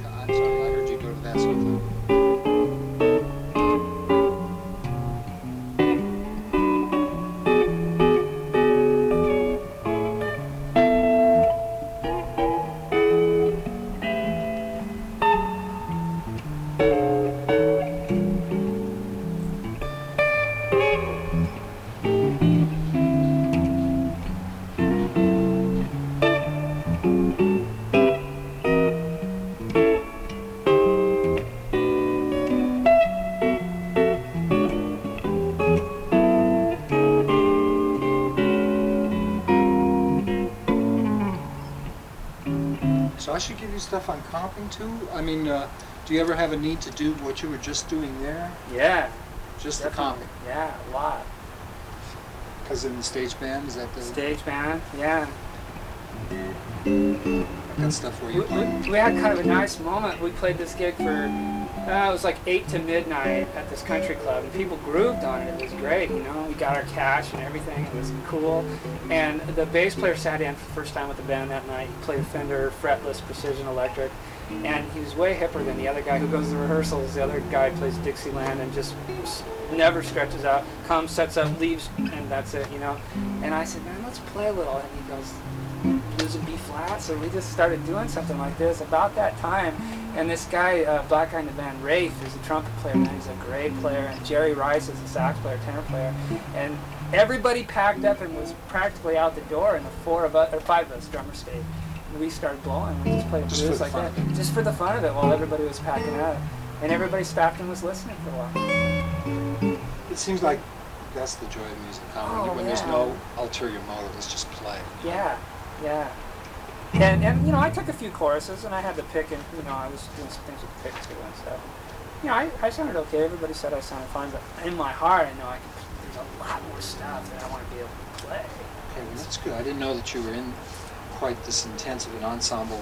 I'm sorry, I heard you go to that sort of thing. So I should give you stuff on comping too? I mean, do you ever have a need to do what you were just doing there? Yeah. Just Definitely. the comping? Yeah, a lot. Because in the stage band, is that the... Stage band, yeah. I've got stuff where you play. We had kind of a nice moment. We played this gig for, it was like 8 to midnight at this country club, and people grooved on it. It was great, you know. We got our cash and everything. It was cool. And the bass player sat in for the first time with the band that night. He played a Fender fretless Precision Electric, and he was way hipper than the other guy who goes to rehearsals. The other guy plays Dixieland and just never stretches out, comes, sets up, leaves, and that's it, you know. And I said, man, let's play a little. And he goes, blues and B flat. So we just started doing something like this about that time. And this guy, black guy in the band, Rafe, is a trumpet player, man. He's a great player. And Jerry Rice is a sax player, tenor player. And everybody packed up and was practically out the door, and the 5 of us drummers stayed. And we started blowing. We just played blues like that, just for the fun of it, while everybody was packing up. And everybody stopped and was listening for a while. It seems like that's the joy of music, huh? When there's no ulterior motive, it's just play. Yeah, yeah. And you know, I took a few choruses, and I had to pick, and you know, I was doing some things with the pick too and stuff. You know, I sounded okay. Everybody said I sounded fine, but in my heart, I know there's a lot more stuff that I want to be able to play. Okay, well, that's good. I didn't know that you were in quite this intense of an ensemble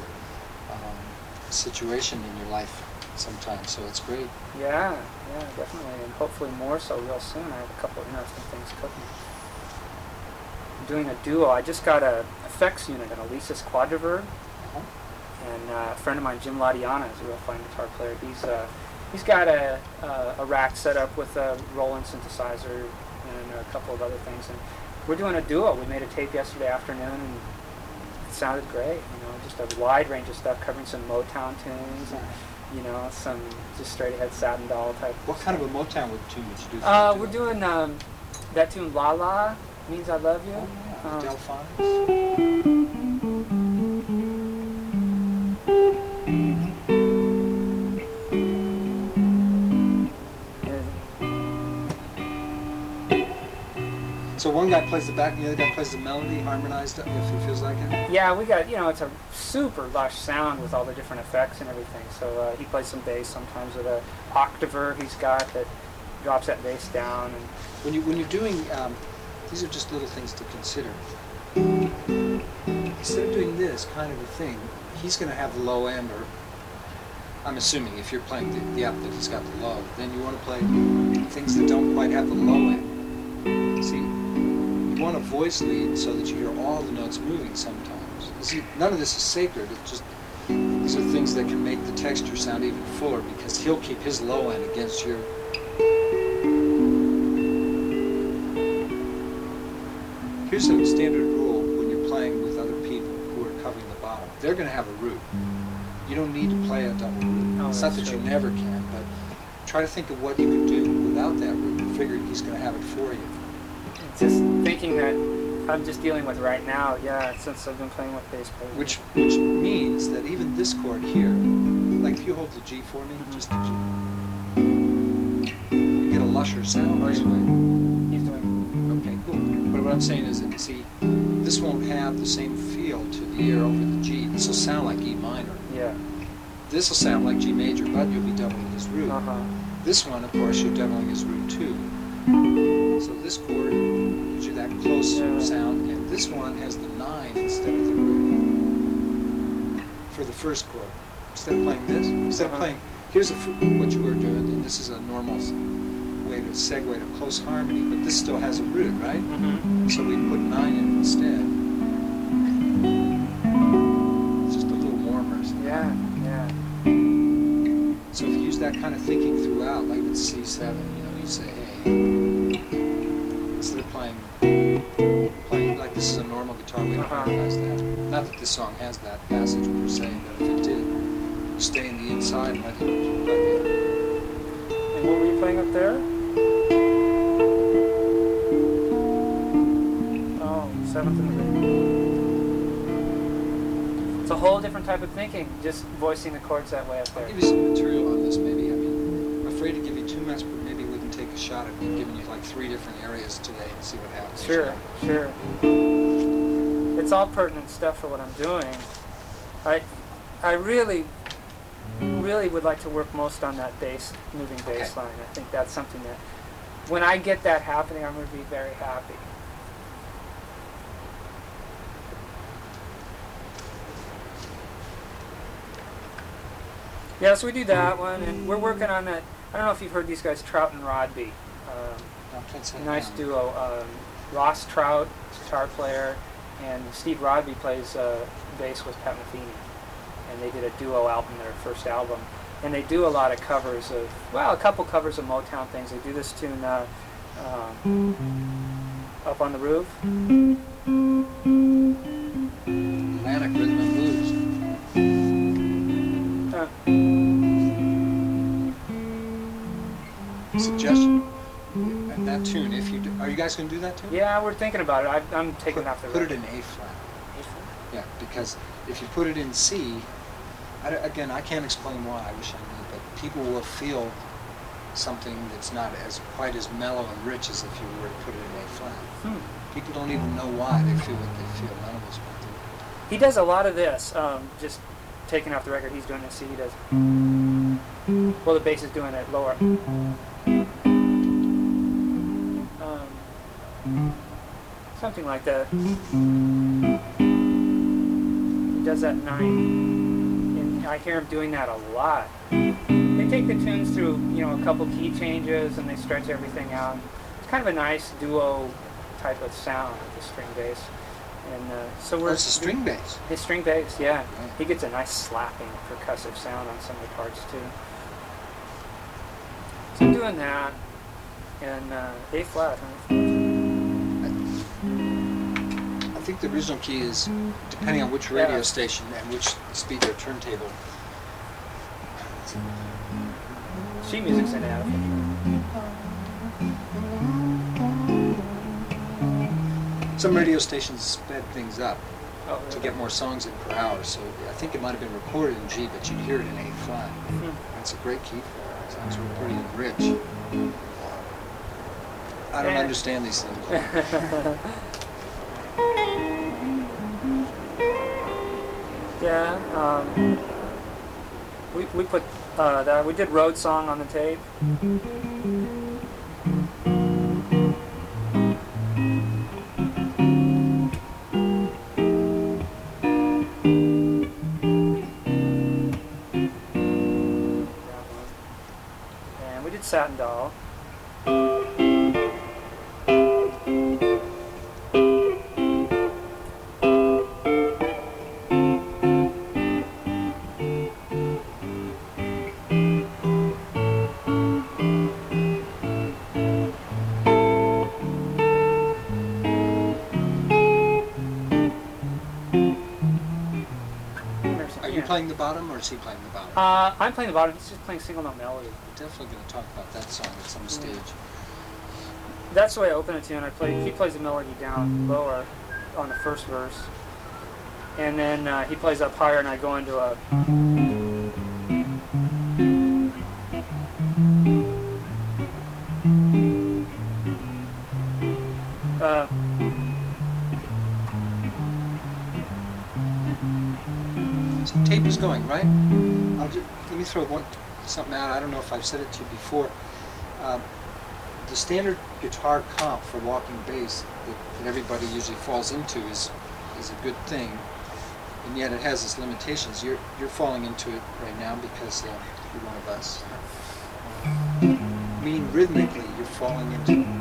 situation in your life sometimes, so it's great. Yeah, definitely, and hopefully more so real soon. I have a couple of interesting things cooking. I'm doing a duo. I just got a effects unit, an Alesis Quadriverb, and a friend of mine, Jim Ladiana, is a real fine guitar player. He's got a rack set up with a Roland synthesizer and a couple of other things, and we're doing a duo. We made a tape yesterday afternoon, and it sounded great. You know, just a wide range of stuff, covering some Motown tunes, and you know, some just straight ahead Satin Doll type. What kind of a Motown tune would you do? We're doing that tune La La Means I Love You. Oh, yeah. Delphonics. So one guy plays the back and the other guy plays the melody, harmonized if he feels like it? Yeah, we got, you know, it's a super lush sound with all the different effects and everything. So he plays some bass sometimes with a octaver he's got that drops that bass down. And when you're doing, these are just little things to consider. Instead of doing this kind of a thing, he's going to have the low end, or I'm assuming if you're playing the up that he's got the low, then you want to play things that don't quite have the low end. See, you want a voice lead so that you hear all the notes moving sometimes. See, none of this is sacred. It's just, these are things that can make the texture sound even fuller, because he'll keep his low end against your... Here's a standard rule when you're playing with other people who are covering the bottom. They're going to have a root. You don't need to play a double root. It's not that you never can, but try to think of what you could do without that root and figure he's going to have it for you. Just thinking that I'm just dealing with right now, yeah, since I've been playing with bass players. Which means that even this chord here, like if you hold the G for me, just the G, you get a lusher sound this way. He's doing. Okay, cool. But what I'm saying is that, see, this won't have the same feel to the ear over the G. This will sound like E minor. Yeah. This will sound like G major, but you'll be doubling his root. This one, of course, you're doubling his root too. So this chord gives you that close sound, and this one has the 9 instead of the root for the first chord. Instead of playing this, instead of playing, here's what you were doing, and this is a normal way to segue to close harmony, but this still has a root, right? So we put 9 in instead. It's just a little warmer. Yeah. that kind of thinking throughout, like with C7, you know, you say, hey, instead of playing like this is a normal guitar way to harmonize that. Not that this song has that passage per se, but if it did, stay in the inside and let it. And what were you playing up there? Oh, seventh in the ring. It's a whole different type of thinking, just voicing the chords that way up there. I'll give you some material on this, maybe. I mean, I'm afraid to give you too much, but maybe we can take a shot at giving you like 3 different areas today and see what happens. Sure. It's all pertinent stuff for what I'm doing. I really would like to work most on that moving bass line. I think that's something that, when I get that happening, I'm going to be very happy. Yeah, so we do that one, and we're working on that. I don't know if you've heard these guys, Trout and Rodby. Nice duo. Ross Trout, guitar player, and Steve Rodby plays bass with Pat Metheny. And they did a duo album, their first album. And they do a lot of covers of, a couple covers of Motown things. They do this tune, Up on the Roof. Atlantic Rhythm and Blues. Suggestion. And that tune, if you do, are you guys going to do that tune? Yeah, we're thinking about it. I'm taking it off the record. Put it in A flat. Yeah, because if you put it in C, again, I can't explain why, I wish I knew, but people will feel something that's not quite as mellow and rich as if you were to put it in A flat. People don't even know why they feel what they feel. None of us want to. He does a lot of this, just taking off the record. He's doing this. He does. Well, the bass is doing it lower. Something like that. He does that 9, and I hear him doing that a lot. They take the tunes through, a couple key changes, and they stretch everything out. It's kind of a nice duo type of sound with the string bass. And so we're. It's a string bass. It's string bass, yeah. Right. He gets a nice slapping percussive sound on some of the parts too. So I'm doing that, and A flat. I think the original key is, depending on which radio station and which speaker turntable. Sheet music's in it. Some radio stations sped things up to get more songs in per hour, so I think it might have been recorded in G, but you'd hear it in A flat. That's a great key for it. It sounds pretty rich. I don't understand these things. Yeah, we put that. We did Road Song on the tape. And we did Satin Doll. Playing the bottom, or is he playing the bottom? I'm playing the bottom. He's just playing single note melody. We're definitely going to talk about that song at some stage. That's the way I open a tune. He plays the melody down lower on the first verse, and then he plays up higher, and I go into a. Tape is going, right? Let me throw something out. I don't know if I've said it to you before. The standard guitar comp for walking bass that everybody usually falls into is a good thing, and yet it has its limitations. You're falling into it right now because you're one of us. Meaning rhythmically, you're falling into it.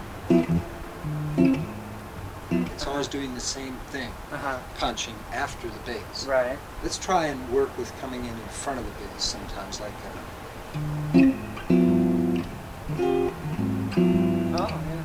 It's always doing the same thing, punching after the bass. Right. Let's try and work with coming in front of the bass sometimes, like Oh, yeah.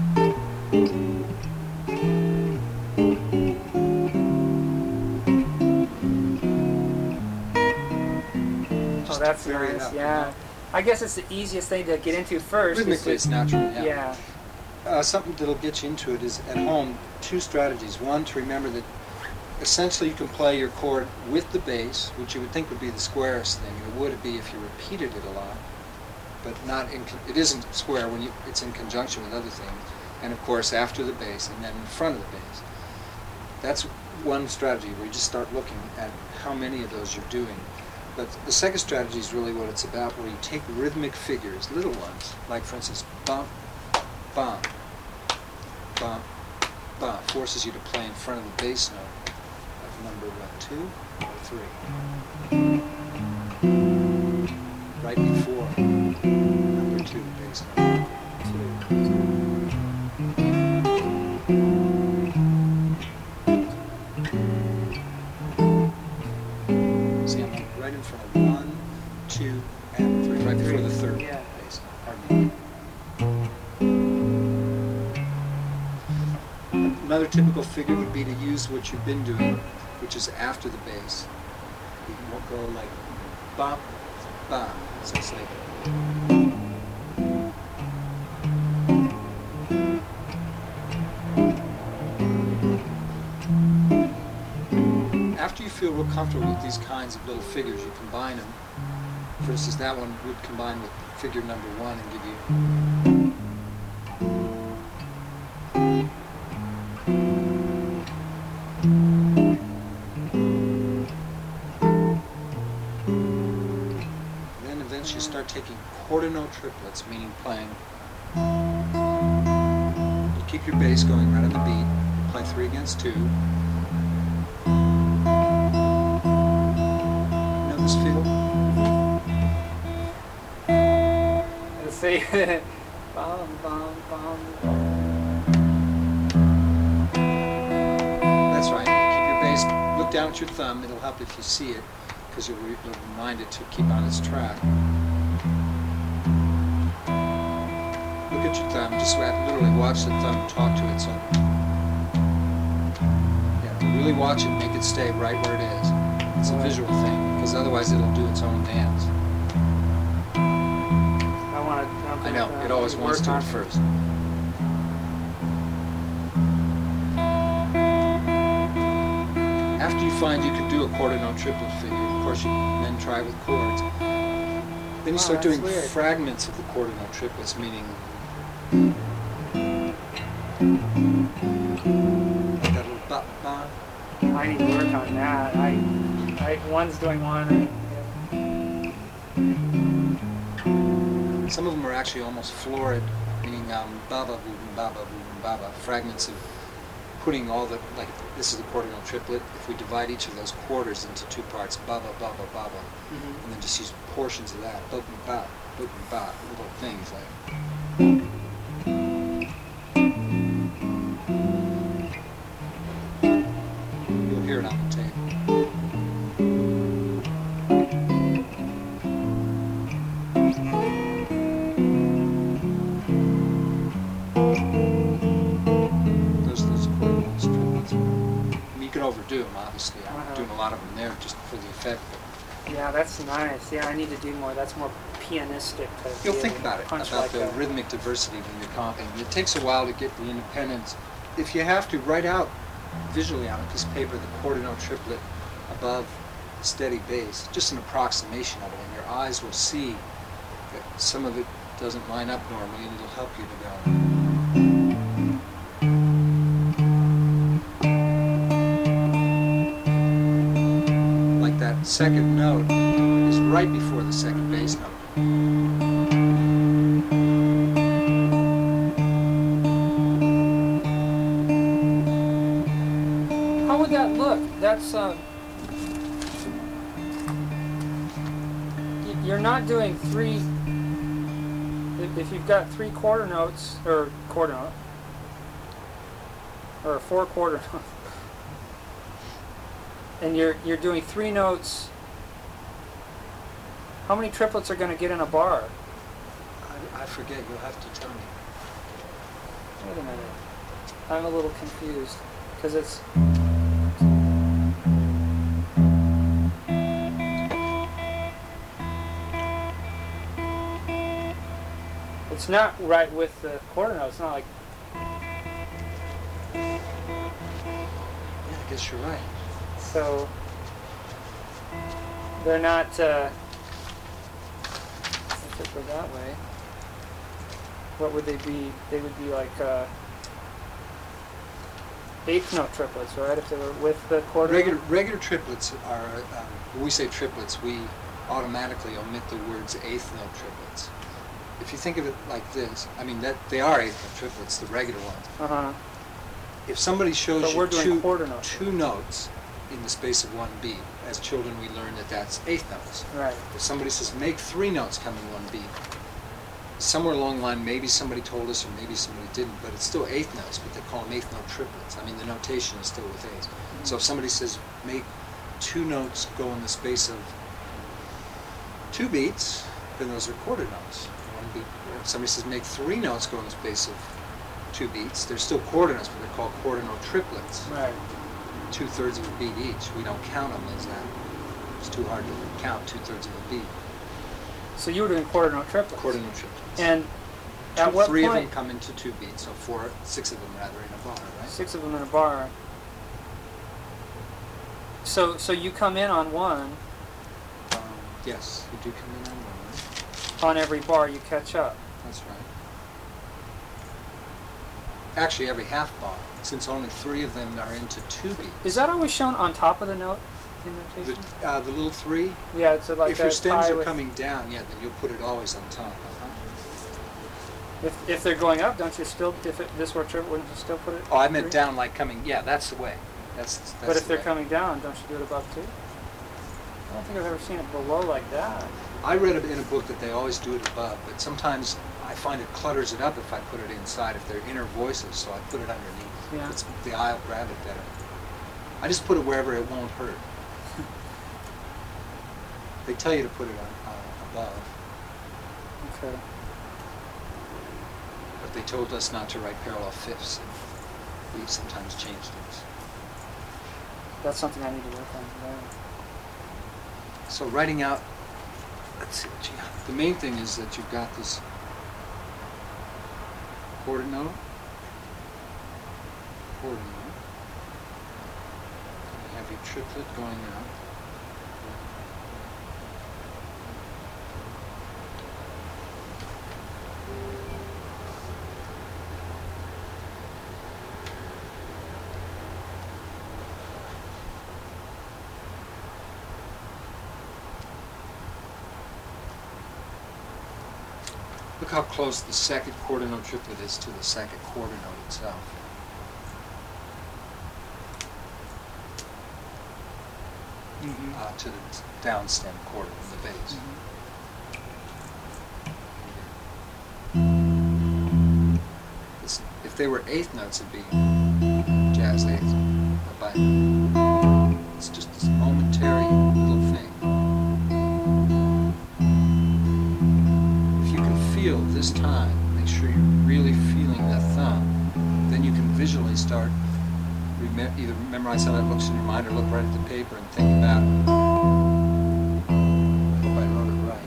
Oh, that's vary it nice. up, Yeah. I guess it's the easiest thing to get into first. Rhythmically, it's natural. Yeah. Something that'll get you into it is at home. Two strategies. One, to remember that essentially you can play your chord with the bass, which you would think would be the squarest thing. It would be if you repeated it a lot, but not in. It isn't square when it's in conjunction with other things. And of course, after the bass, and then in front of the bass. That's one strategy where you just start looking at how many of those you're doing. But the second strategy is really what it's about, where you take rhythmic figures, little ones, like for instance, bump, bump, bump, bump, forces you to play in front of the bass note of number 2 or 3. Right before number 2 bass note. 2. See, I'm right in front of 1, 2, and 3, right before the third bass note. Pardon me. Another typical figure would be to use what you've been doing, which is after the bass. You can go like bop, bop. So it's like. After you feel real comfortable with these kinds of little figures, you combine them. For instance, that one would combine with figure number 1 and give you. Then eventually start taking quarter note triplets, meaning playing. You keep your bass going right on the beat. Play 3 against 2. This feel? Let's see. Bum, bum, bum, bum. That's right. Keep your bass. Look down at your thumb. It'll help if you see it, because you'll remind it to keep on its track. Look at your thumb. Just literally watch the thumb. Talk to it. So, yeah, really watch it. Make it stay right where it is. It's a visual thing, because otherwise it'll do its own dance. I know, it always wants to at first. After you find you can do a quarter note triplet figure, of course you can then try with chords. Then you start doing fragments of the quarter note triplets, meaning like that little ba ba. I need to work on that. One's doing one. Some of them are actually almost florid, meaning baba boom baba boom baba, fragments of putting all the, like this is the quarter note triplet. If we divide each of those quarters into 2 parts, baba baba baba, and then just use portions of that, ba ba ba ba, little things like. You'll hear it on the tape. Overdo them, obviously. I'm doing a lot of them there just for the effect. Yeah, that's nice. Yeah, I need to do more. That's more pianistic. You'll think about it, about the rhythmic diversity when you're comping. It takes a while to get the independence. If you have to, write out visually on a piece of paper the quarter note triplet above the steady bass, just an approximation of it, and your eyes will see that some of it doesn't line up normally, and it'll help you to go. Second note is right before the second bass note. How would that look? That's you're not doing 3. If you've got 3 quarter notes or quarter note or 4 quarter notes. And you're doing 3 notes How many triplets are going to get in a bar? I forget. You'll have to tell me. Wait a minute. I'm a little confused because it's. It's not right with the quarter note. It's not like. Yeah, I guess you're right. So they're not. If it were that way, what would they be? They would be like eighth note triplets, right? If they were with the quarter note? Regular triplets are. When we say triplets, we automatically omit the words eighth note triplets. If you think of it like this, I mean that they are eighth note triplets, the regular ones. Uh-huh. If somebody shows So we're doing quarter you notes. two notes in the space of one beat, as children we learn that that's eighth notes. Right. If somebody says make three notes come in one beat, somewhere along the line maybe somebody told us or maybe somebody didn't, but it's still eighth notes, but they call them eighth note triplets. I mean the notation is still with eighths. Mm-hmm. So if somebody says make two notes go in the space of two beats, then those are quarter notes. One beat. If somebody says make three notes go in the space of two beats, they're still quarter notes, but they're called quarter note triplets. Right. 2/3 of a beat each. We don't count them as that. It's too hard to count 2/3 of a beat. So you were doing quarter note triplets. Quarter note triplets. And at what three point? of them come into two beats, so six of them rather in a bar, right? 6 of them in a bar. So you come in on one. Yes, you do come in on one. On every bar, you catch up. That's right. Actually, every half bar, since only 3 of them are into two beats. Is that always shown on top of the note in notation? The little 3? Yeah, it's like if your stems are with, coming down, yeah, then you'll put it always on top. If they're going up, don't you still? This were triple, wouldn't you still put it? Oh, I meant down, like coming. Yeah, that's the way. That's but if the they're way. coming down, don't you do it above too? I don't think I've ever seen it below like that. I read in a book that they always do it above, but sometimes I find it clutters it up if I put it inside, if they're inner voices, so I put it underneath. Yeah. The eye will grab it better. I just put it wherever it won't hurt. They tell you to put it above, Okay. but they told us not to write parallel fifths, and we sometimes change things. That's something I need to work on today. So writing out, let's see what you got. The main thing is that you've got this quarter note, you have your triplet going out. Look how close the second quarter note triplet is to the second quarter note itself. Mm-hmm. To the down stem quarter of the bass. If they were eighth notes, it'd be jazz eighth. But it's just this momentary little thing. If you can feel this time, make sure you're really feeling the thumb, then you can visually start either memorize how that looks in your mind or look right at the paper and think about it. Hope I wrote it right,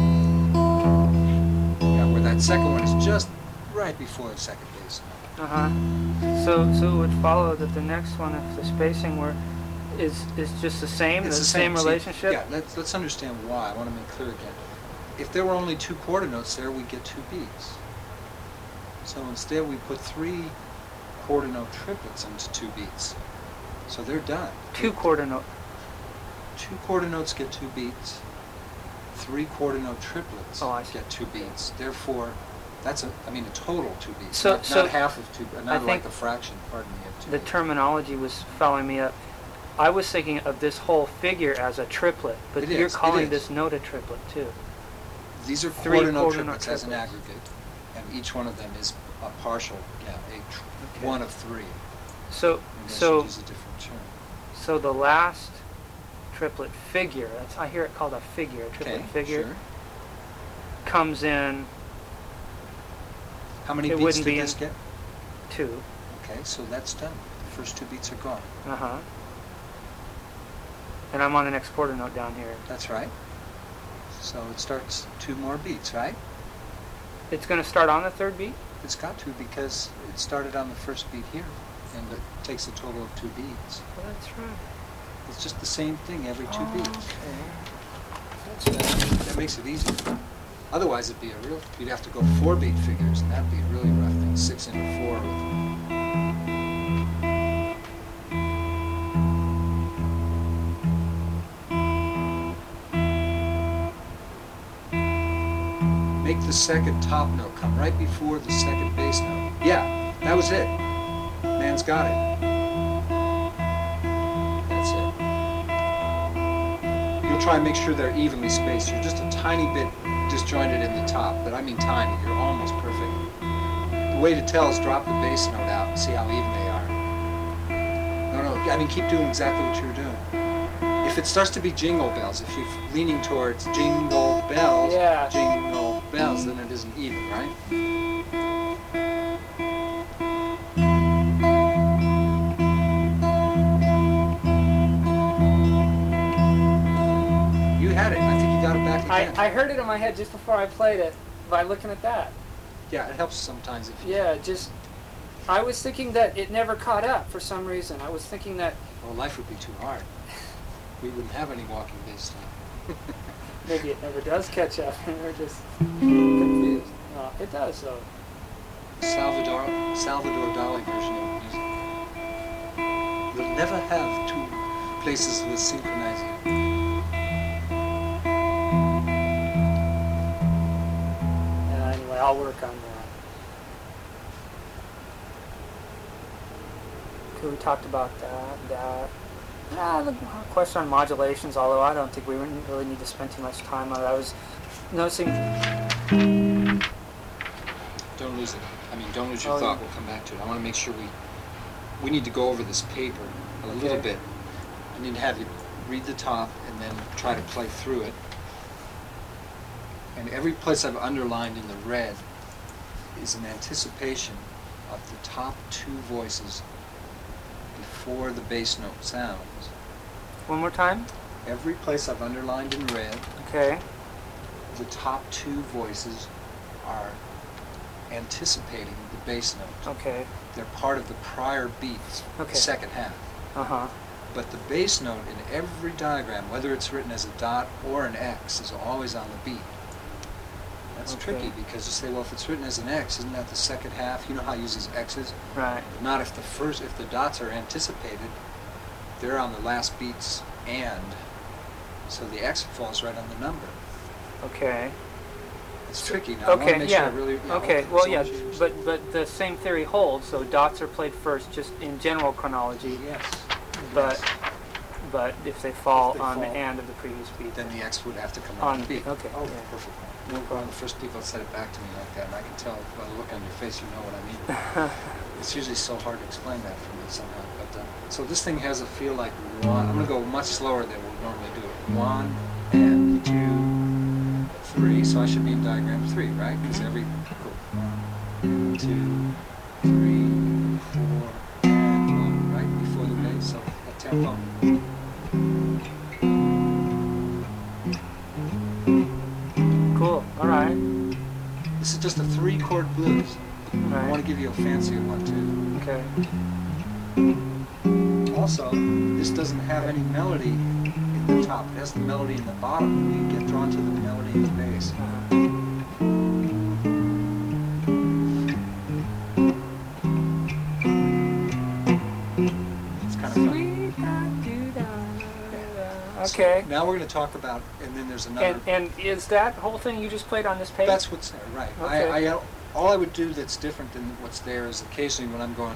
yeah. Yeah, where that second one is just right before the second bass note. Uh-huh. So it would follow that the next one, if the spacing is just the same, It's the same See, relationship? yeah, let's understand why. I want to make clear again. If there were only 2 quarter notes there, we'd get 2 beats. So instead we put 3 quarter note triplets into 2 beats. So they're done. 2 quarter note. 2 quarter notes get 2 beats. 3 quarter note triplets Oh, I see. get 2 beats. Therefore, that's a total 2 beats. So- not so half of 2, I not like think a fraction, pardon me, of 2 The beats. terminology was following me up. I was thinking of this whole figure as a triplet, but It you're is, it calling is. this note a triplet too. These are 3 quarter note quarter note triplets as an triplets. aggregate, and each one of them is a partial, Okay. one of 3. So Maybe I so should use a different term. so the last triplet figure. I hear it called a figure. A triplet figure sure. comes in. How many It beats wouldn't did be this in- get? 2. Okay, so that's done. The first 2 beats are gone. And I'm on the next quarter note down here. That's right. So it starts 2 more beats, right? It's going to start on the 3rd beat? It's got to, because it started on the first beat here, and it takes a total of 2 beats. Well, that's right. It's just the same thing every 2 beats. Okay. That makes it easy. Otherwise, it'd be you'd have to go 4 beat figures, and that'd be a really rough thing. 6 into 4 Make the second top note come right before the second bass note. Yeah, that was it. Man's got it. That's it. You'll try and make sure they're evenly spaced. You're just a tiny bit disjointed in the top, but I mean tiny. You're almost perfect. The way to tell is drop the bass note out and see how even they are. No, I mean keep doing exactly what you were doing. If it starts to be jingle bells, if you're leaning towards jingle bells, jingle bells, then it isn't even, right? You had it. I think you got it back again. I heard it in my head just before I played it by looking at that. Yeah, it helps sometimes if you... Yeah, I was thinking that it never caught up for some reason. I was thinking that... Well, life would be too hard. We wouldn't have any walking bass time. Maybe it never does catch up, and we're just confused. No, it does, though. Salvador Dali version of music. You'll never have 2 places with synchronizing. Anyway, I'll work on that. Okay, we talked about that. The question on modulations, although I don't think we really need to spend too much time on it. I was noticing... Don't lose it. Don't lose your thought. We'll come back to it. I want to make sure we need to go over this paper a little bit. I need to have you read the top and then try to play through it. And every place I've underlined in the red is an anticipation of the top 2 voices before the bass note sounds. One more time? Every place I've underlined in red, the top 2 voices are anticipating the bass note. Okay. They're part of the prior beats, the second half. But the bass note in every diagram, whether it's written as a dot or an X, is always on the beat. That's tricky because you say, well, if it's written as an X, isn't that the second half? You know how it uses X's? Right. But not if the dots are anticipated, they're on the last beats and. So the X falls right on the number. Okay. It's tricky now. I want to make sure I really... but the same theory holds, so dots are played first just in general chronology. Yes. But if they fall on the and of the previous beat, then the X would have to come on the beat. Okay. Oh, perfect. No problem. The first people said it back to me like that, and I can tell by the look on your face you know what I mean. It's usually so hard to explain that for me somehow. But so this thing has a feel like 1. I'm going to go much slower than we'll normally do it. 1 and 2, 3. So I should be in diagram 3, right? Because every 1, 2, 3, 4, and 1, right before the bass. So a tempo. Cool. All right. This is just a 3-chord blues. Right. I want to give you a fancier one too. Okay. Also, this doesn't have any melody in the top. It has the melody in the bottom. You get drawn to the melody in the bass. It's kind of fun. Okay. So now we're going to talk about, and then there's another. And is that whole thing you just played on this page? That's what's there, right. Okay. All I would do that's different than what's there is occasionally when I'm going,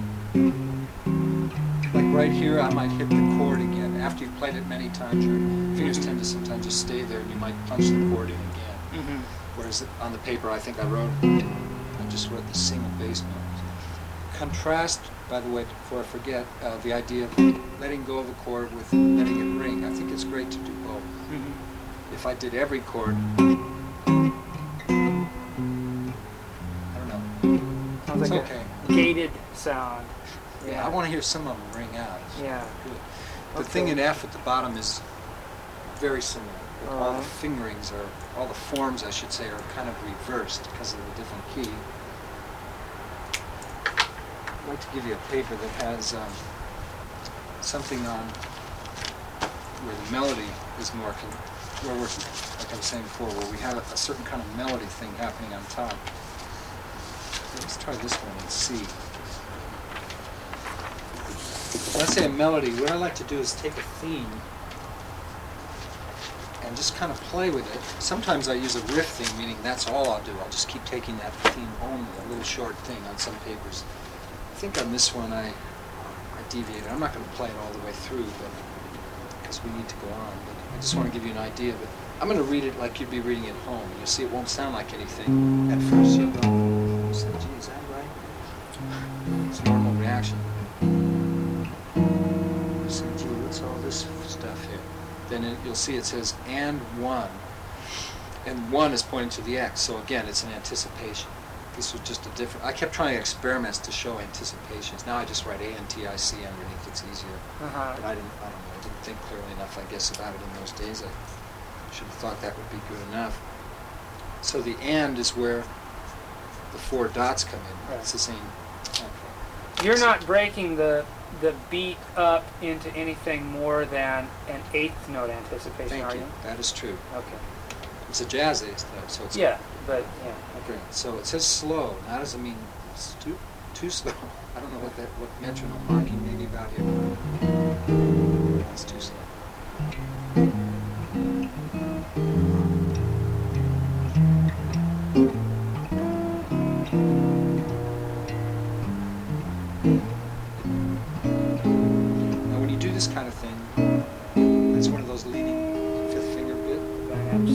like right here, I might hit the chord again. After you've played it many times, your fingers tend to sometimes just stay there, and you might punch the chord in again. Whereas on the paper, I think I just wrote the single bass note. Contrast by the way, before I forget, the idea of letting go of a chord with letting it ring. I think it's great to do both. Mm-hmm. If I did every chord, I don't know. Sounds It's like okay. a gated sound. Yeah, I want to hear some of them ring out. Yeah. Good. The Okay. thing in F at the bottom is very similar. All the Alright. fingerings are, all the forms, I should say, are kind of reversed because of the different key. I'd like to give you a paper that has something on where the melody is more, where we're, like I was saying before, where we have a certain kind of melody thing happening on top. Let's try this one and see. When I say a melody, what I like to do is take a theme and just kind of play with it. Sometimes I use a riff theme, meaning that's all I'll do. I'll just keep taking that theme only, a little short thing on some papers. I think on this one I deviated. I'm not going to play it all the way through, but because we need to go on. But I just want to give you an idea. But I'm going to read it like you'd be reading it home. You'll see it won't sound like anything at first. You'll go, say, gee, is that right? It's a normal reaction. You say, gee, what's all this stuff here? Then you'll see it says and one. And one is pointing to the X. So again, it's an anticipation. This was just a different. I kept trying experiments to show anticipations. Now I just write A-N-T-I-C underneath. It's easier. Uh-huh. But I don't know. I didn't think clearly enough, I guess, about it in those days. I should have thought that would be good enough. So the and is where the four dots come in. Right. It's the same. Okay. You're not breaking the beat up into anything more than an eighth note anticipation, Thank are you. you? That is true. Okay. It's a jazz eighth note, so it's Yeah, but yeah. Okay. So it says slow. That doesn't mean it's too slow. I don't know what metronome marking may be about here. That's too slow. Now when you do this kind of thing, that's one of those leading fifth finger bit. Perhaps.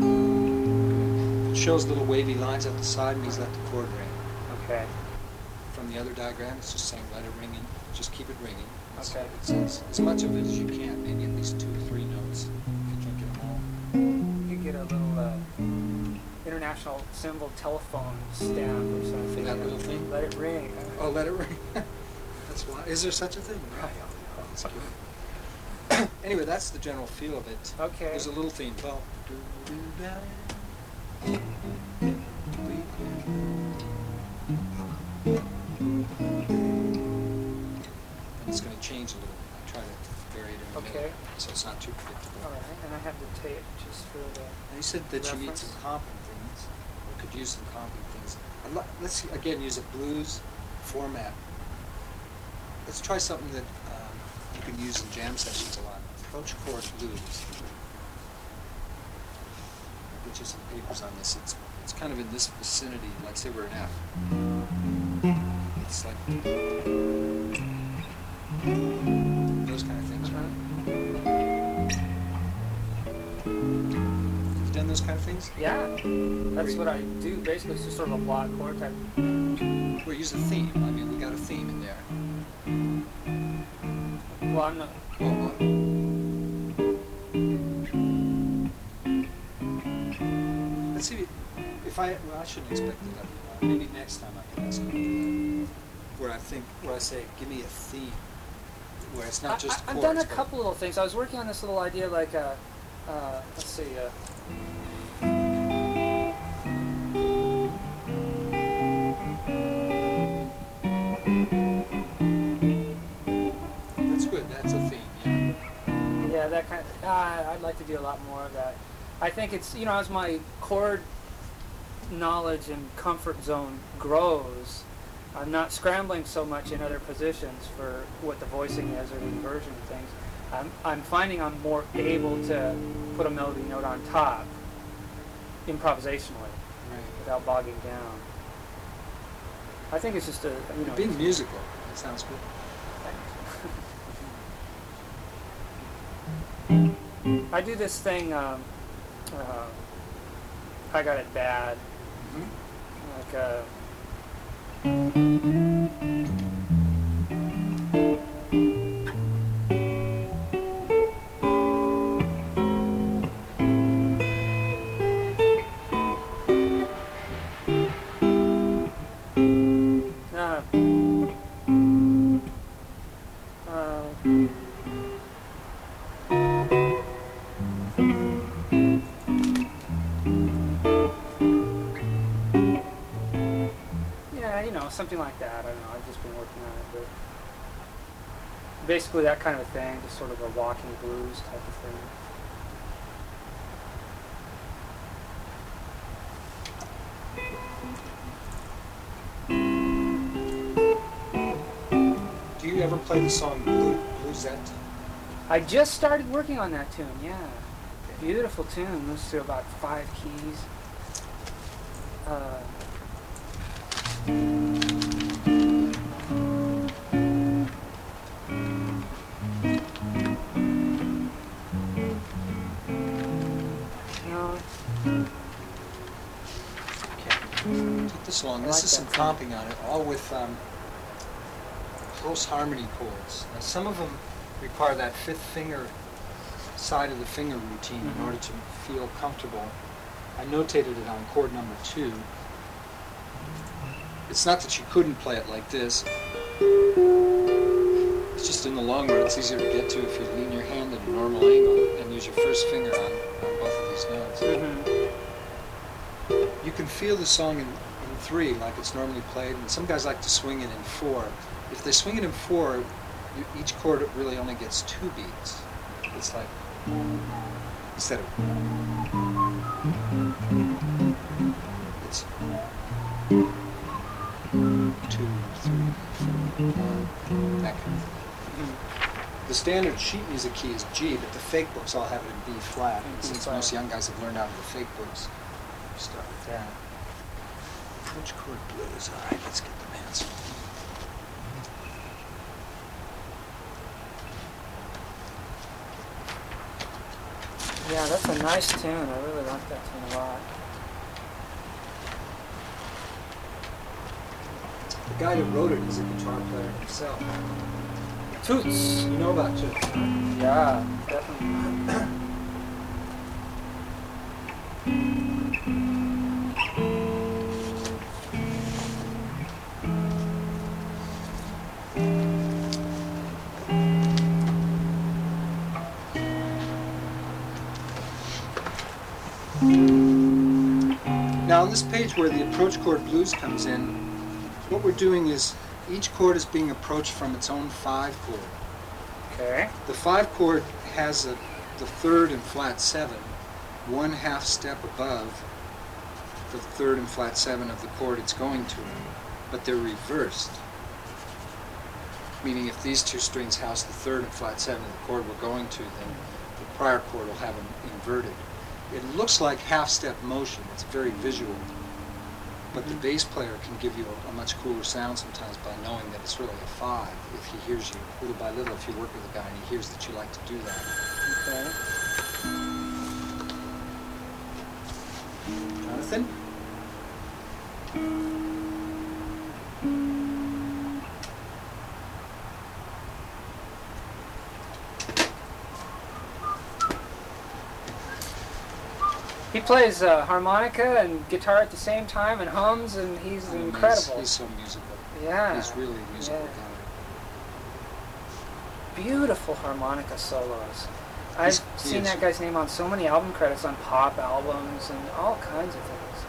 It shows little wavy lines at the side, means let the chord ring. Okay. From the other diagram, it's just saying let it ring in. Just keep it ringing. That's Okay. what it says. As much of it as you can, maybe at least 2 or 3 notes. If you can't get them all. You get a little international symbol telephone stamp or something. That little thing? Let it ring. Oh, let it ring. That's why. Is there such a thing? Right. That's good. Anyway, that's the general feel of it. Okay. There's a little theme. Well, and it's going to change a little. I try to vary it in a Okay. minute, so it's not too predictable. All right, and I have the tape just for the. Now you said that you need Reference. some comping things, or could use some comping things. Let's again use a blues format. Let's try something that you can use in jam sessions a lot. Approach chord blues. I'll get you some papers on this. It's kind of in this vicinity, like say we're in F. It's like those kind of things, right? You've done those kind of things? Yeah, that's what I do. Basically, it's just sort of a block chord type. We use a theme. I mean, we got a theme in there. Well, I'm not. Well, let's see if I shouldn't expect it. Maybe next time I can ask you where I say, give me a theme, where it's not just I've chords. done a but- couple little things. I was working on this little idea, like let's see. That's good. That's a theme. Yeah. Yeah, that kind. I'd like to do a lot more of that. I think it's as my chord knowledge and comfort zone grows, I'm not scrambling so much in other positions for what the voicing is or the inversion of things. I'm finding I'm more able to put a melody note on top improvisationally Right. without bogging down. I think it's just a You're being musical. That sounds good. I do this thing. I got it bad. Mhm. Like something like that. I don't know. I've just been working on it, but basically that kind of a thing, just sort of a walking blues type of thing. Do you ever play the song Bluesette? I just started working on that tune, yeah. Beautiful tune, moves to about 5 keys. Took this long. This is some comping on it, all with close harmony chords. Now, some of them require that fifth finger side of the finger routine in order to feel comfortable. I notated it on chord number 2. It's not that you couldn't play it like this. It's just in the long run it's easier to get to if you lean your hand at a normal angle and use your first finger on both of these notes. You can feel the song in 3 like it's normally played, and some guys like to swing it in 4. If they swing it in 4, each chord really only gets 2 beats. It's like, instead of, it's 2, 3, 4, 1, that kind of thing. The standard sheet music key is G, but the fake books all have it in B flat. And since most young guys have learned out of the fake books, start with that. Approach chord blues. All right, let's get the man's. Yeah, that's a nice tune. I really like that tune a lot. The guy that wrote it is a guitar player himself. Toots. You know about Toots, huh? Yeah, definitely. Now on this page where the approach chord blues comes in, what we're doing is each chord is being approached from its own 5 chord. Okay. The 5 chord has the 3rd and flat 7, 1/2 step above the 3rd and flat 7 of the chord it's going to, but they're reversed. Meaning if these 2 strings house the 3rd and flat 7 of the chord we're going to, then the prior chord will have them inverted. It looks like half-step motion. It's very visual. But the bass player can give you a much cooler sound sometimes by knowing that it's really a 5 if he hears you little by little, if you work with a guy and he hears that you like to do that. Okay. Jonathan? He plays harmonica and guitar at the same time and hums, and he's incredible. He's so musical. Yeah. He's really a musical guy. Beautiful harmonica solos. I've seen that guy's name on so many album credits on pop albums and all kinds of things.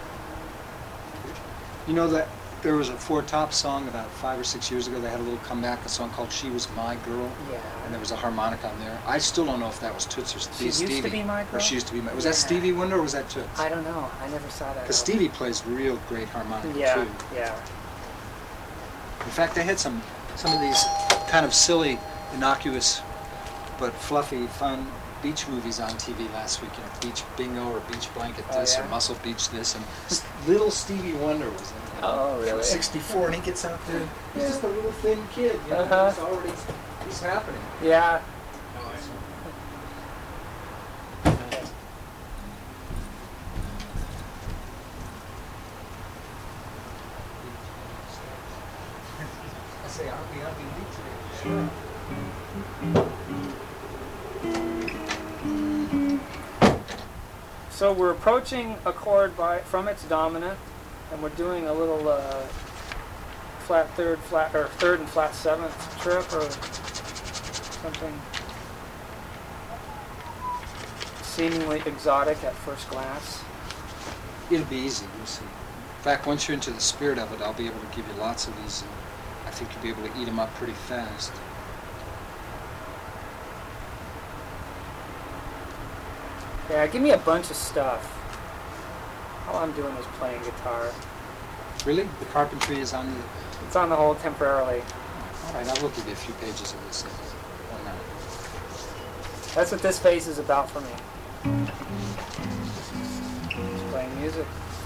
You know that there was a Four Tops song about 5 or 6 years ago. They had a little comeback, a song called "She Was My Girl." Yeah. And there was a harmonica on there. I still don't know if that was Toots or Stevie. She Used to Be My Girl? Or She Used to Be My. Was that Stevie Wonder or was that Toots? I don't know. I never saw that. Because Stevie plays real great harmonica too. Yeah. In fact, they had some of these kind of silly, innocuous, but fluffy, fun beach movies on TV last week. You know, Beach Bingo or Beach Blanket this or Muscle Beach this, and little Stevie Wonder was in it. Oh, really? 64, and he gets out there. He's just a little thin kid. You know, he's happening. Yeah. I say, aren't we beach today? Sure. So we're approaching a chord from its dominant, and we're doing a little third and flat 7th trip or something seemingly exotic at first glance. It'll be easy, you'll see. In fact, once you're into the spirit of it, I'll be able to give you lots of these, and I think you'll be able to eat them up pretty fast. Yeah, give me a bunch of stuff. All I'm doing is playing guitar. Really? The carpentry is on the... It's on the hold temporarily. All right, I will give you a few pages of this. Why not? That's what this phase is about for me. Just playing music.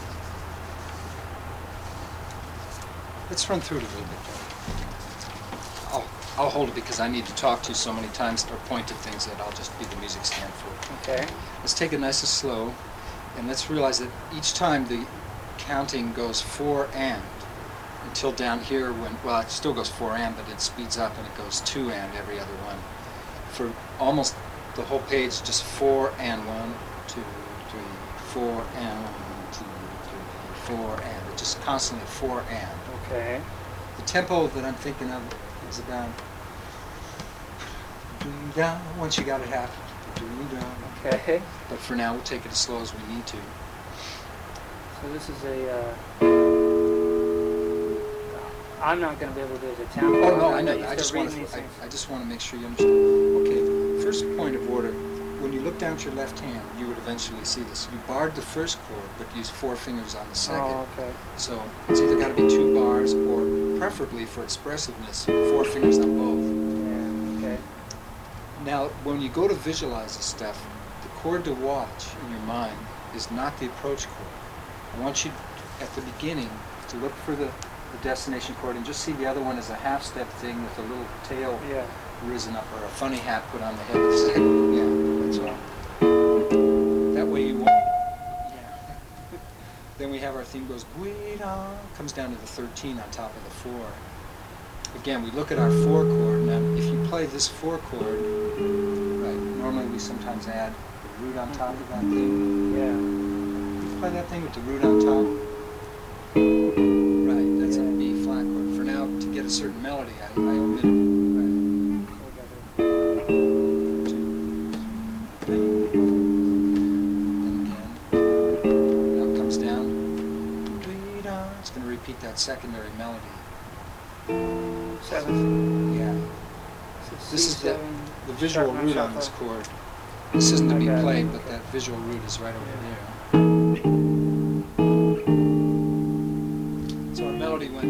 Let's run through it a little bit, though. I'll hold it because I need to talk to you so many times or point to things that I'll just be the music stand for. Okay. Let's take it nice and slow, and let's realize that each time the counting goes 4 and until down here when, well, it still goes 4 and, but it speeds up and it goes 2 and every other one. For almost the whole page, just 4 and 1, 2, 3, 4 and 1, 2, 3, 4 and. It's just constantly 4 and. Okay. The tempo that I'm thinking of is about down. Once you got it half, down. Okay. But for now, we'll take it as slow as we need to. So this is a. I'm not going to be able to do the tempo. Oh no, I know. I just want to make sure you understand. Okay. First point of order. When you look down at your left hand, you would eventually see this. You barred the first chord, but used 4 fingers on the second. Oh, okay. So it's either got to be 2 bars, or preferably for expressiveness, 4 fingers on both. Yeah. Okay. Now, when you go to visualize this stuff, the chord to watch in your mind is not the approach chord. I want you, at the beginning, to look for the destination chord and just see the other one as a half-step thing with a little tail risen up, or a funny hat put on the head of the second. Yeah, that's all. That way you won't. Yeah. Then we have our theme goes, Guida, comes down to the 13 on top of the 4. Again, we look at our 4 chord. Now, if you play this 4 chord, right, normally we sometimes add the root on top of that thing. Yeah. You play that thing with the root on top. Right, that's a B flat chord. For now, to get a certain melody, I omit it. Repeat that secondary melody. 7. Yeah. So This is the visual sharp, root sharp, on this chord. This isn't to be Okay. played, but that visual root is right over there. So our melody went.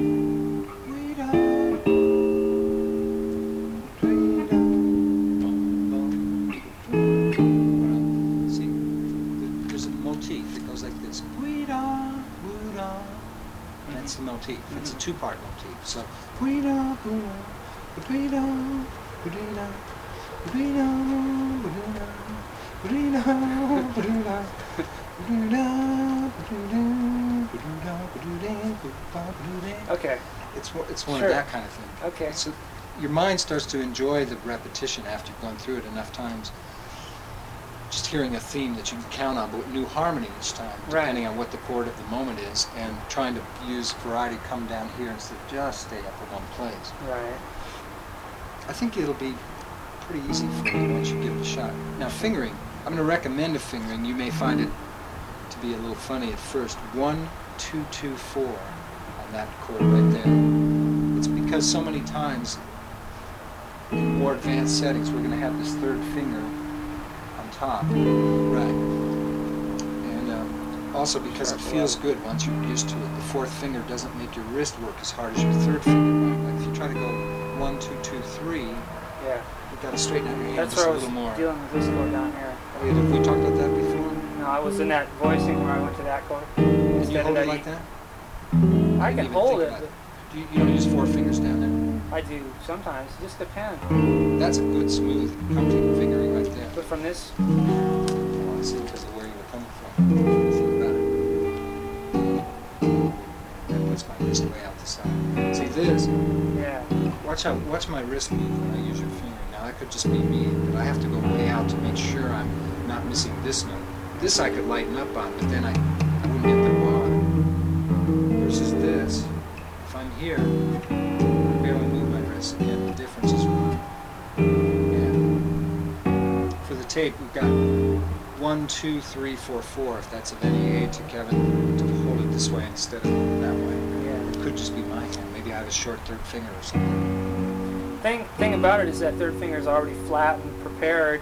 See, there's a motif that goes like this. That's the motif. It's a 2-part motif. So, Okay. It's one Sure. of that kind of thing. Okay. So your mind starts to enjoy the repetition after you've gone through it enough times. Just hearing a theme that you can count on, but new harmony each time, depending on what the chord of the moment is, and trying to use variety, come down here instead of just stay up in one place. Right. I think it'll be pretty easy for you once you give it a shot. Now, fingering, I'm going to recommend a fingering. You may find it to be a little funny at first. 1, 2, 2, 4 on that chord right there. It's because so many times in more advanced settings, we're going to have this third finger top. Right. And also because it feels good once you're used to it. The 4th finger doesn't make your wrist work as hard as your 3rd finger. Like if you try to go 1, 2, 2, 3, Yeah. you've got to straighten out your hand That's just where a little more. I was dealing with this chord down here. Oh, yeah, have we talked about that before? No, I was in that voicing where I went to that chord. Can you Instead hold of it like that? I can Even hold think it. about You don't use 4 fingers down there? I do sometimes. It just depends. That's a good, smooth, comfortable fingering right there. But from this, See, because of where you were coming from. Think about it. That puts my wrist way out the side. See this? yeah. Watch my wrist move when I use your finger. Now that could just be me, but I have to go way out to make sure I'm not missing this note. This I could lighten up on, but then I wouldn't get the bar. Versus this, if I'm here, I barely move my wrist. Again, the difference is wrong. Yeah. For the tape, we've got 1, 2, 3, 4, 4. If that's of any aid to Kevin, to hold it this way instead of that way. Yeah. It could just be my hand. Maybe I have a short third finger or something. Thing about it is that third finger is already flat and prepared.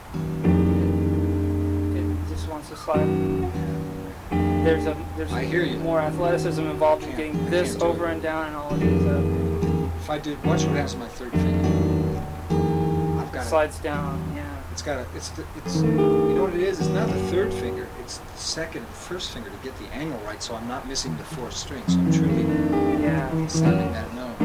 It just wants to slide. There's I hear you. more athleticism involved in getting this over and down and all of these. If I did, watch what happens to my third finger. I've got Slides down. Yeah. It's you know what it is? It's not the third finger. It's the first finger to get the angle right, so I'm not missing the fourth string. So I'm truly slamming that note.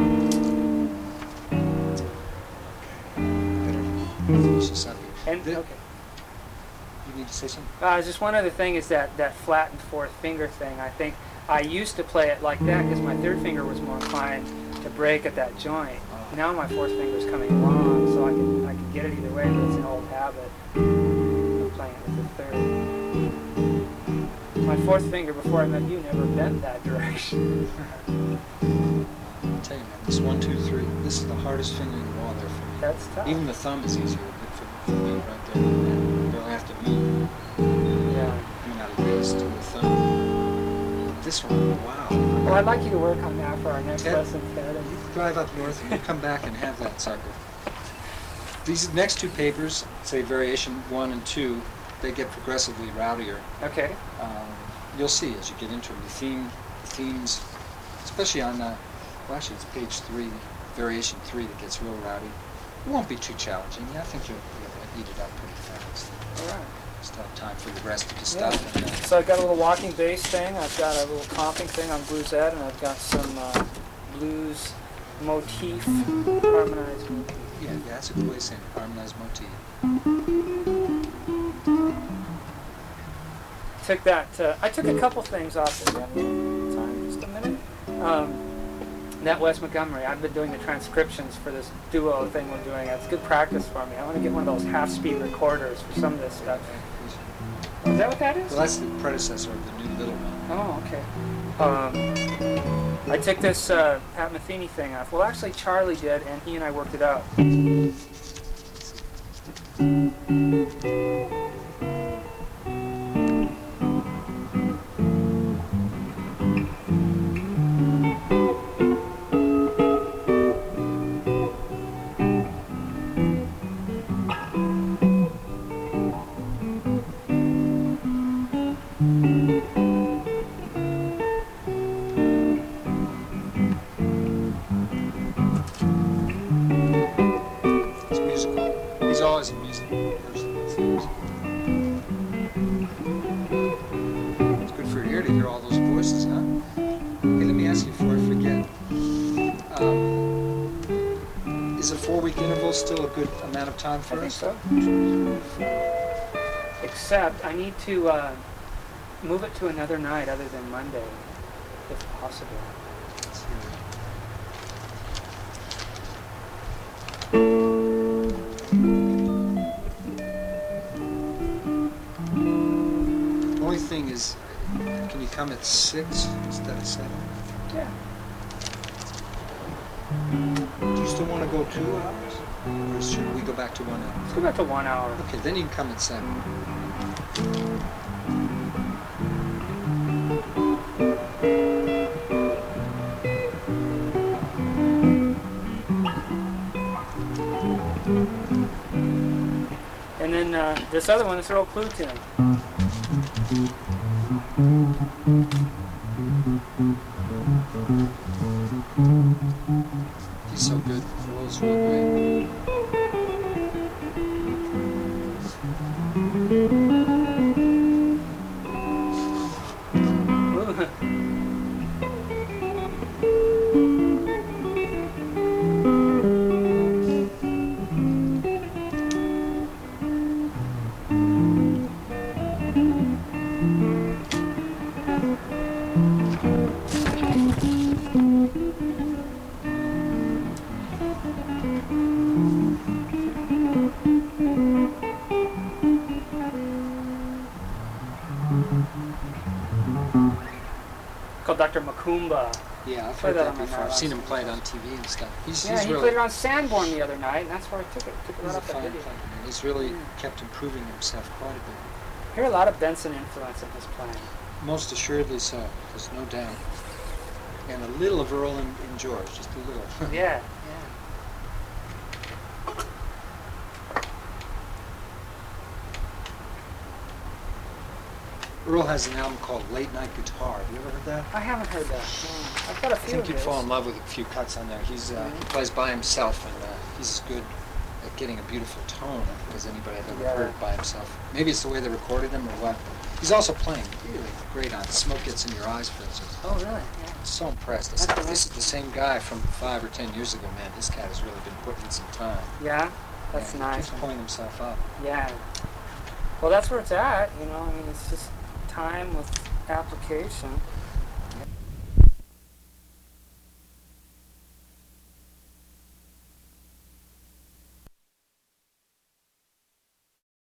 Better finish this up here. And okay. You need to say something? Just one other thing is that flattened fourth finger thing. I think I used to play it like that because my third finger was more inclined to break at that joint. Now my fourth finger is coming along, so I can get it either way, but it's an old habit of playing it with the third. My fourth finger before I met you never bent that direction. I'll tell you, man, this 1, 2, 3, this is the hardest finger in the wall there for me. That's tough. Even the thumb is easier for me right there. You don't have to move. Yeah. Coming out of this to the thumb. This one, wow. Well, I'd like you to work on that for our next Ted, lesson, Ted. you drive up north and you come back and have that sucker. These next two papers, say variation 1 and 2, they get progressively rowdier. Okay. You'll see as you get into them. The themes, especially on actually it's page 3, variation 3 that gets real rowdy. It won't be too challenging. I think you'll be able to eat it up pretty fast. All right. Still have time for the rest of the stuff. And, So I've got a little walking bass thing, I've got a little comping thing on Bluesette, and I've got some blues motif, harmonized motif. yeah, that's a good way of saying it, harmonized motif. I took a couple things off. Do you have time? Just a minute. That Wes Montgomery, I've been doing the transcriptions for this duo thing we're doing. It's good practice for me. I want to get one of those half-speed recorders for some of this stuff. Is that what that is? Well, that's the predecessor of the new little one. Oh, okay. I took this Pat Metheny thing off. Well, actually, Charlie did, and he and I worked it out. Time for I think so. Except I need to move it to another night other than Monday, if possible. Only thing is, can you come at 6 instead of 7? Yeah. Do you still want to go 2 hours? Or should we go back to 1 hour? Let's go back to 1 hour. Okay, then you can come at 7. And then this other one, this Earl Clue tune. He's so good. Earl's real great. Called Dr. Macumba. Yeah, I've Play heard that that on my before. I've seen him license. play it on TV and stuff. He's He really, played it on Sanborn the other night, and that's where I took it. Took it he's right a off that fine video. player, man. He's really kept improving himself quite a bit. I hear a lot of Benson influence in his playing. Most assuredly so. There's no doubt. And a little of Earl and George, just a little. Yeah. Earl has an album called Late Night Guitar. Have you ever heard that? I haven't heard that. No. I've got a I few think of you'd his. fall in love with a few cuts on there. He plays by himself, and he's as good at getting a beautiful tone as anybody I've ever heard by himself. Maybe it's the way they recorded him or what. He's also playing really great on Smoke Gets in Your Eyes, for instance. Oh, really? Yeah. I'm so impressed. This is the same guy from 5 or 10 years ago, man. This cat has really been putting in some time. Yeah? That's nice. He keeps pulling himself up. Yeah. Well, that's where it's at, you know. I mean, it's just time with application.